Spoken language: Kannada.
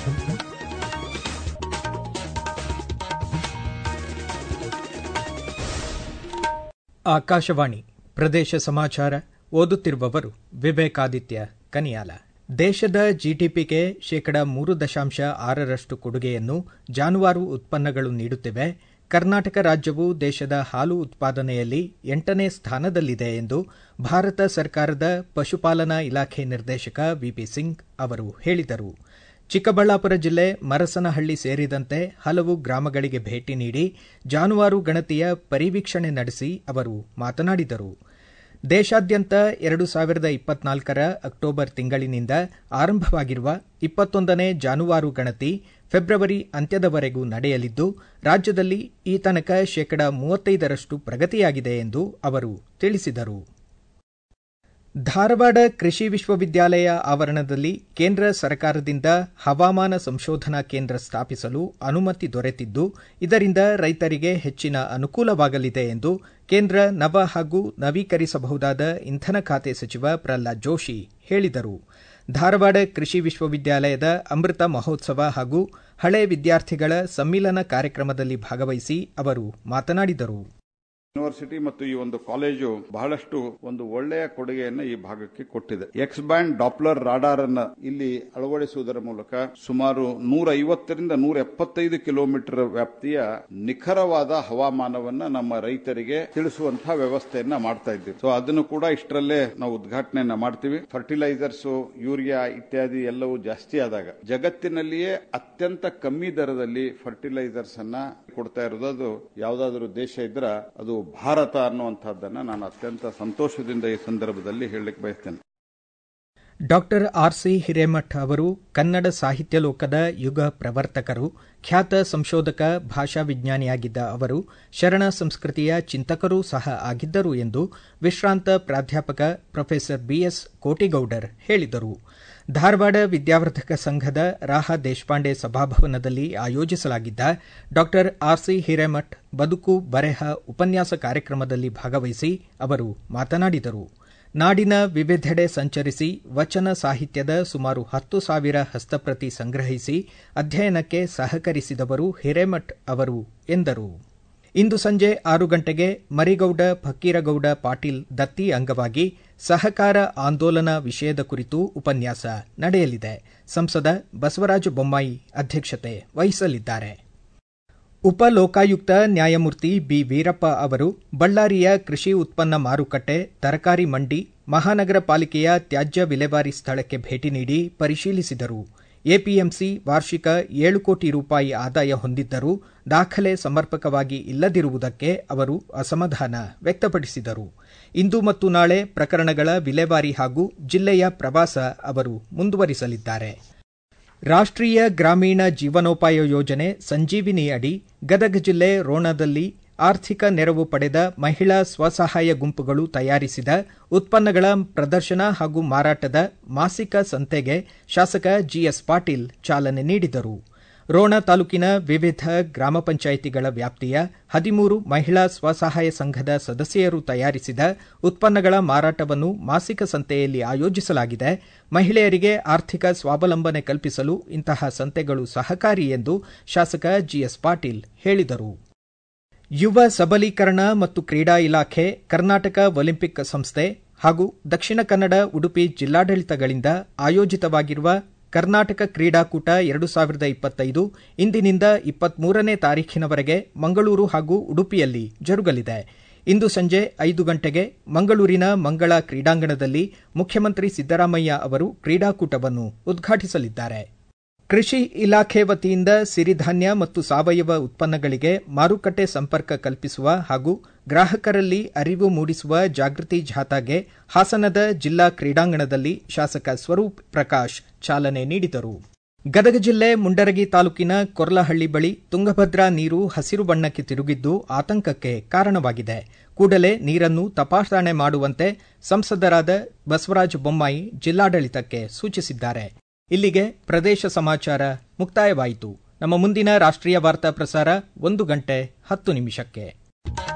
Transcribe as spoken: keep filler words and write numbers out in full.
ಆಕಾಶವಾಣಿ ಪ್ರದೇಶ ಸಮಾಚಾರ ಓದುತ್ತಿರುವವರು ವಿವೇಕಾದಿತ್ಯ ಕನಿಯಾಲ. ದೇಶದ ಜಿಡಿಪಿಗೆ ಶೇಕಡ ಮೂರು ದಶಾಂಶ ಆರರಷ್ಟು ಕೊಡುಗೆಯನ್ನು ಜಾನುವಾರು ಉತ್ಪನ್ನಗಳು ನೀಡುತ್ತಿವೆ. ಕರ್ನಾಟಕ ರಾಜ್ಯವು ದೇಶದ ಹಾಲು ಉತ್ಪಾದನೆಯಲ್ಲಿ ಎಂಟನೇ ಸ್ಥಾನದಲ್ಲಿದೆ ಎಂದು ಭಾರತ ಸರ್ಕಾರದ ಪಶುಪಾಲನಾ ಇಲಾಖೆ ನಿರ್ದೇಶಕ ವಿಪಿ ಸಿಂಗ್ ಅವರು ಹೇಳಿದರು. ಚಿಕ್ಕಬಳ್ಳಾಪುರ ಜಿಲ್ಲೆ ಮರಸನಹಳ್ಳಿ ಸೇರಿದಂತೆ ಹಲವು ಗ್ರಾಮಗಳಿಗೆ ಭೇಟಿ ನೀಡಿ ಜಾನುವಾರು ಗಣತಿಯ ಪರಿವೀಕ್ಷಣೆ ನಡೆಸಿ ಅವರು ಮಾತನಾಡಿದರು. ದೇಶಾದ್ಯಂತ ಎರಡು ಸಾವಿರದ ಇಪ್ಪತ್ನಾಲ್ಕರ ಅಕ್ಟೋಬರ್ ತಿಂಗಳಿನಿಂದ ಆರಂಭವಾಗಿರುವ ಇಪ್ಪತ್ತೊಂದನೇ ಜಾನುವಾರು ಗಣತಿ ಫೆಬ್ರವರಿ ಅಂತ್ಯದವರೆಗೂ ನಡೆಯಲಿದ್ದು, ರಾಜ್ಯದಲ್ಲಿ ಈ ತನಕ ಶೇಕಡ ಮೂವತ್ತೈದರಷ್ಟು ಪ್ರಗತಿಯಾಗಿದೆ ಎಂದು ಅವರು ತಿಳಿಸಿದರು. ಧಾರವಾಡ ಕೃಷಿ ವಿಶ್ವವಿದ್ಯಾಲಯ ಆವರಣದಲ್ಲಿ ಕೇಂದ್ರ ಸರ್ಕಾರದಿಂದ ಹವಾಮಾನ ಸಂಶೋಧನಾ ಕೇಂದ್ರ ಸ್ಥಾಪಿಸಲು ಅನುಮತಿ ದೊರೆತಿದ್ದು, ಇದರಿಂದ ರೈತರಿಗೆ ಹೆಚ್ಚಿನ ಅನುಕೂಲವಾಗಲಿದೆ ಎಂದು ಕೇಂದ್ರ ನವ ಹಾಗೂ ನವೀಕರಿಸಬಹುದಾದ ಇಂಧನ ಖಾತೆ ಸಚಿವ ಪ್ರಹ್ಲಾದ್ ಜೋಶಿ ಹೇಳಿದರು. ಧಾರವಾಡ ಕೃಷಿ ವಿಶ್ವವಿದ್ಯಾಲಯದ ಅಮೃತ ಮಹೋತ್ಸವ ಹಾಗೂ ಹಳೆ ವಿದ್ಯಾರ್ಥಿಗಳ ಸಮ್ಮಿಲನ ಕಾರ್ಯಕ್ರಮದಲ್ಲಿ ಭಾಗವಹಿಸಿ ಅವರು ಮಾತನಾಡಿದರು. ಯೂನಿವರ್ಸಿಟಿ ಮತ್ತು ಈ ಒಂದು ಕಾಲೇಜು ಬಹಳಷ್ಟು ಒಂದು ಒಳ್ಳೆಯ ಕೊಡುಗೆಯನ್ನು ಈ ಭಾಗಕ್ಕೆ ಕೊಟ್ಟಿದೆ. ಎಕ್ಸ್ ಬ್ಯಾಂಡ್ ಡಾಪ್ಲರ್ ರಾಡಾರ್ ಅನ್ನು ಇಲ್ಲಿ ಅಳವಡಿಸುವುದರ ಮೂಲಕ ಸುಮಾರು ನೂರ ಐವತ್ತರಿಂದ ನೂರ ಎಪ್ಪತ್ತೈದು ಕಿಲೋಮೀಟರ್ ವ್ಯಾಪ್ತಿಯ ನಿಖರವಾದ ಹವಾಮಾನವನ್ನ ನಮ್ಮ ರೈತರಿಗೆ ತಿಳಿಸುವಂತಹ ವ್ಯವಸ್ಥೆಯನ್ನ ಮಾಡ್ತಾ ಇದ್ದೀವಿ. ಸೊ ಅದನ್ನು ಕೂಡ ಇಷ್ಟರಲ್ಲೇ ನಾವು ಉದ್ಘಾಟನೆಯನ್ನ ಮಾಡ್ತೀವಿ. ಫರ್ಟಿಲೈಸರ್ಸ್, ಯೂರಿಯಾ ಇತ್ಯಾದಿ ಎಲ್ಲವೂ ಜಾಸ್ತಿ ಆದಾಗ ಜಗತ್ತಿನಲ್ಲಿಯೇ ಅತ್ಯಂತ ಕಮ್ಮಿ ದರದಲ್ಲಿ ಫರ್ಟಿಲೈಸರ್ಸ್ ಅನ್ನ ಕೊಡ್ತಾ ಇರೋದು ಅದು ಯಾವುದಾದ್ರೂ ದೇಶ ಇದ್ರ ಅದು ಭಾರತ ಅನ್ನುವಂಥದ್ದನ್ನು ನಾನು ಅತ್ಯಂತ ಸಂತೋಷದಿಂದ ಈ ಸಂದರ್ಭದಲ್ಲಿ ಹೇಳಲಿಕ್ಕೆ ಬಯಸ್ತೇನೆ. ಡಾಕ್ಟರ್ ಆರ್ ಸಿ ಹಿರೇಮಠ್ ಅವರು ಕನ್ನಡ ಸಾಹಿತ್ಯ ಲೋಕದ ಯುಗ ಪ್ರವರ್ತಕರು, ಖ್ಯಾತ ಸಂಶೋಧಕ, ಭಾಷಾ ವಿಜ್ಞಾನಿಯಾಗಿದ್ದ ಅವರು ಶರಣ ಸಂಸ್ಕೃತಿಯ ಚಿಂತಕರೂ ಸಹ ಆಗಿದ್ದರು ಎಂದು ವಿಶ್ರಾಂತ ಪ್ರಾಧ್ಯಾಪಕ ಪ್ರೊಫೆಸರ್ ಬಿಎಸ್ ಕೋಟಿಗೌಡರ್ ಹೇಳಿದರು. ಧಾರವಾಡ ವಿದ್ಯಾವರ್ಧಕ ಸಂಘದ ರಾಹ ದೇಶಪಾಂಡೆ ಸಭಾಭವನದಲ್ಲಿ ಆಯೋಜಿಸಲಾಗಿದ್ದ ಡಾಕ್ಟರ್ ಆರ್ ಸಿ ಹಿರೇಮಠ್ ಬದುಕು ಬರೆಹ ಉಪನ್ಯಾಸ ಕಾರ್ಯಕ್ರಮದಲ್ಲಿ ಭಾಗವಹಿಸಿ ಅವರು ಮಾತನಾಡಿದರು. ನಾಡಿನ ವಿವಿಧೆಡೆ ಸಂಚರಿಸಿ ವಚನ ಸಾಹಿತ್ಯದ ಸುಮಾರು ಹತ್ತು ಸಾವಿರ ಹಸ್ತಪ್ರತಿ ಸಂಗ್ರಹಿಸಿ ಅಧ್ಯಯನಕ್ಕೆ ಸಹಕರಿಸಿದವರು ಹಿರೇಮಠ್ ಅವರು ಎಂದರು. ಇಂದು ಸಂಜೆ ಆರು ಗಂಟೆಗೆ ಮರಿಗೌಡ ಫಕ್ಕೀರಗೌಡ ಪಾಟೀಲ್ ದತ್ತಿ ಅಂಗವಾಗಿ ಸಹಕಾರ ಆಂದೋಲನ ವಿಷಯದ ಕುರಿತು ಉಪನ್ಯಾಸ ನಡೆಯಲಿದೆ. ಸಂಸದ ಬಸವರಾಜ ಬೊಮ್ಮಾಯಿ ಅಧ್ಯಕ್ಷತೆ ವಹಿಸಲಿದ್ದಾರೆ. ಉಪ ಲೋಕಾಯುಕ್ತ ನ್ಯಾಯಮೂರ್ತಿ ಬಿ ವೀರಪ್ಪ ಅವರು ಬಳ್ಳಾರಿಯ ಕೃಷಿ ಉತ್ಪನ್ನ ಮಾರುಕಟ್ಟೆ, ತರಕಾರಿ ಮಂಡಿ, ಮಹಾನಗರ ಪಾಲಿಕೆಯ ತ್ಯಾಜ್ಯ ವಿಲೇವಾರಿ ಸ್ಥಳಕ್ಕೆ ಭೇಟಿ ನೀಡಿ ಪರಿಶೀಲಿಸಿದರು. ಎಪಿಎಂಸಿ ವಾರ್ಷಿಕ ಏಳು ಕೋಟಿ ರೂಪಾಯಿ ಆದಾಯ ಹೊಂದಿದ್ದರೂ ದಾಖಲೆ ಸಮರ್ಪಕವಾಗಿ ಇಲ್ಲದಿರುವುದಕ್ಕೆ ಅವರು ಅಸಮಾಧಾನ ವ್ಯಕ್ತಪಡಿಸಿದರು. ಇಂದು ಮತ್ತು ನಾಳೆ ಪ್ರಕರಣಗಳ ವಿಲೇವಾರಿ ಹಾಗೂ ಜಿಲ್ಲೆಯ ಪ್ರವಾಸ ಅವರು ಮುಂದುವರಿಸಲಿದ್ದಾರೆ. ರಾಷ್ಟ್ರೀಯ ಗ್ರಾಮೀಣ ಜೀವನೋಪಾಯ ಯೋಜನೆ ಸಂಜೀವಿನಿ ಅಡಿ ಗದಗ ಜಿಲ್ಲೆ ರೋಣದಲ್ಲಿ ಆರ್ಥಿಕ ನೆರವು ಪಡೆದ ಮಹಿಳಾ ಸ್ವಸಹಾಯ ಗುಂಪುಗಳು ತಯಾರಿಸಿದ ಉತ್ಪನ್ನಗಳ ಪ್ರದರ್ಶನ ಹಾಗೂ ಮಾರಾಟದ ಮಾಸಿಕ ಸಂತೆಗೆ ಶಾಸಕ ಜಿಎಸ್ ಪಾಟೀಲ್ ಚಾಲನೆ ನೀಡಿದರು. ರೋಣ ತಾಲೂಕಿನ ವಿವಿಧ ಗ್ರಾಮ ಪಂಚಾಯಿತಿಗಳ ವ್ಯಾಪ್ತಿಯ ಹದಿಮೂರು ಮಹಿಳಾ ಸ್ವಸಹಾಯ ಸಂಘದ ಸದಸ್ಯರು ತಯಾರಿಸಿದ ಉತ್ಪನ್ನಗಳ ಮಾರಾಟವನ್ನು ಮಾಸಿಕ ಸಂತೆಯಲ್ಲಿ ಆಯೋಜಿಸಲಾಗಿದೆ. ಮಹಿಳೆಯರಿಗೆ ಆರ್ಥಿಕ ಸ್ವಾವಲಂಬನೆ ಕಲ್ಪಿಸಲು ಇಂತಹ ಸಂತೆಗಳು ಸಹಕಾರಿ ಎಂದು ಶಾಸಕ ಜಿಎಸ್ ಪಾಟೀಲ್ ಹೇಳಿದರು. ಯುವ ಸಬಲೀಕರಣ ಮತ್ತು ಕ್ರೀಡಾ ಇಲಾಖೆ, ಕರ್ನಾಟಕ ಒಲಿಂಪಿಕ್ ಸಂಸ್ಥೆ ಹಾಗೂ ದಕ್ಷಿಣ ಕನ್ನಡ, ಉಡುಪಿ ಜಿಲ್ಲಾಡಳಿತಗಳಿಂದ ಆಯೋಜಿತವಾಗಿರುವ ಕರ್ನಾಟಕ ಕ್ರೀಡಾಕೂಟ ಎರಡು ಸಾವಿರದ ಇಪ್ಪತ್ತೈದು ಇಂದಿನಿಂದ ಇಪ್ಪತ್ಮೂರನೇ ತಾರೀಖಿನವರೆಗೆ ಮಂಗಳೂರು ಹಾಗೂ ಉಡುಪಿಯಲ್ಲಿ ಜರುಗಲಿದೆ. ಇಂದು ಸಂಜೆ ಐದು ಗಂಟೆಗೆ ಮಂಗಳೂರಿನ ಮಂಗಳ ಕ್ರೀಡಾಂಗಣದಲ್ಲಿ ಮುಖ್ಯಮಂತ್ರಿ ಸಿದ್ದರಾಮಯ್ಯ ಅವರು ಕ್ರೀಡಾಕೂಟವನ್ನು ಉದ್ಘಾಟಿಸಲಿದ್ದಾರೆ. ಕೃಷಿ ಇಲಾಖೆ ವತಿಯಿಂದ ಸಿರಿಧಾನ್ಯ ಮತ್ತು ಸಾವಯವ ಉತ್ಪನ್ನಗಳಿಗೆ ಮಾರುಕಟ್ಟೆ ಸಂಪರ್ಕ ಕಲ್ಪಿಸುವ ಹಾಗೂ ಗ್ರಾಹಕರಲ್ಲಿ ಅರಿವು ಮೂಡಿಸುವ ಜಾಗೃತಿ ಜಾಥಾಗೆ ಹಾಸನದ ಜಿಲ್ಲಾ ಕ್ರೀಡಾಂಗಣದಲ್ಲಿ ಶಾಸಕ ಸ್ವರೂಪ್ ಪ್ರಕಾಶ್ ಚಾಲನೆ ನೀಡಿದರು. ಗದಗ ಜಿಲ್ಲೆ ಮುಂಡರಗಿ ತಾಲೂಕಿನ ಕೊರ್ಲಹಳ್ಳಿ ಬಳಿ ತುಂಗಭದ್ರಾ ನೀರು ಹಸಿರು ಬಣ್ಣಕ್ಕೆ ತಿರುಗಿದ್ದು ಆತಂಕಕ್ಕೆ ಕಾರಣವಾಗಿದೆ. ಕೂಡಲೇ ನೀರನ್ನು ತಪಾಸಣೆ ಮಾಡುವಂತೆ ಸಂಸದರಾದ ಬಸವರಾಜ ಬೊಮ್ಮಾಯಿ ಜಿಲ್ಲಾಡಳಿತಕ್ಕೆ ಸೂಚಿಸಿದ್ದಾರೆ. ಇಲ್ಲಿಗೆ ಪ್ರದೇಶ ಸಮಾಚಾರ ಮುಕ್ತಾಯವಾಯಿತು. ನಮ್ಮ ಮುಂದಿನ ರಾಷ್ಟ್ರೀಯ ವಾರ್ತಾ ಪ್ರಸಾರ ಒಂದು ಗಂಟೆ ಹತ್ತು ನಿಮಿಷಕ್ಕೆ.